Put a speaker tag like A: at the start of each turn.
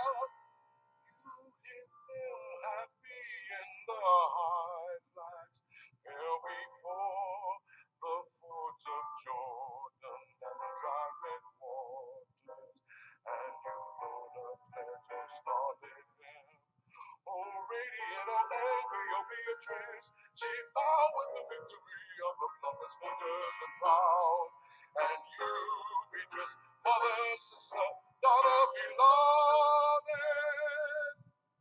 A: You hit them happy in the high flags, hail before the fords of Jordan and the dry red waters, and you load a pledge of scarlet hair. Oh, radiant, oh, angry, oh, Beatrice, she fell with the victory of the plumbers, footers, and proud. And you, Beatrice, mother, sister, daughter, beloved.